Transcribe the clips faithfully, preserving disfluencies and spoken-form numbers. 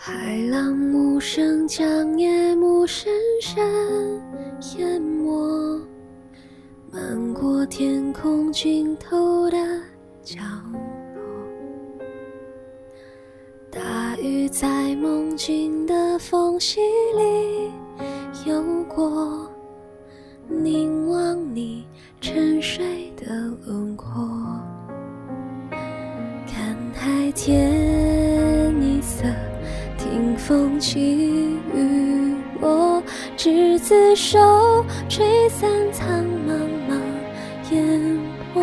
海浪无声将夜幕深深淹没，漫过天空尽头的角落。大雨在梦境的缝隙里游过，凝望你沉睡的轮廓，看海天一色，听风起雨落，执子手，吹散苍茫茫烟波。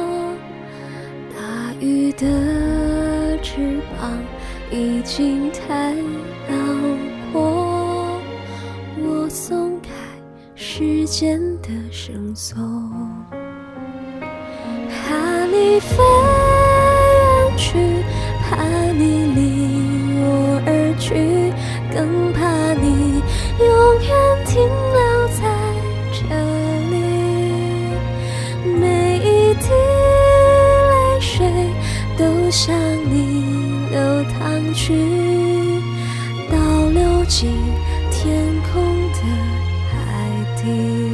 大雨的翅膀已经太辽阔，我松开时间的绳索，怕你飞远去，怕你离我而去，更怕你永远停留在这里。每一滴泪水都向你流淌去，倒流进天空的海底。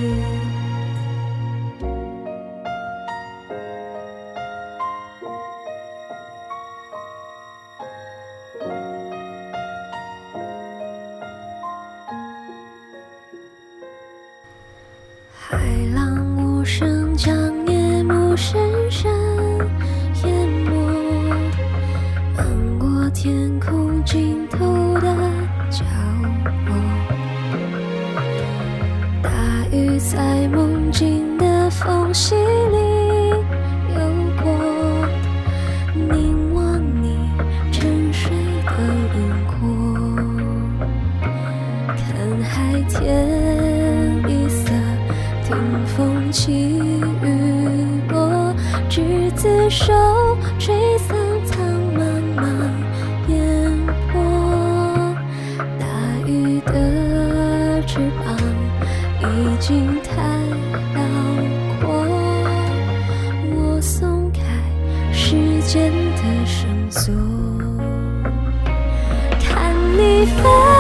海浪无声将夜幕深深淹没，漫过天空尽头的角落。大雨在梦境的缝隙里游过，凝望你沉睡的轮廓，看海天一色，听风起雨落，执子手，吹散苍茫茫烟波。大雨的翅膀已经太辽阔，我松开时间的绳索，看你飞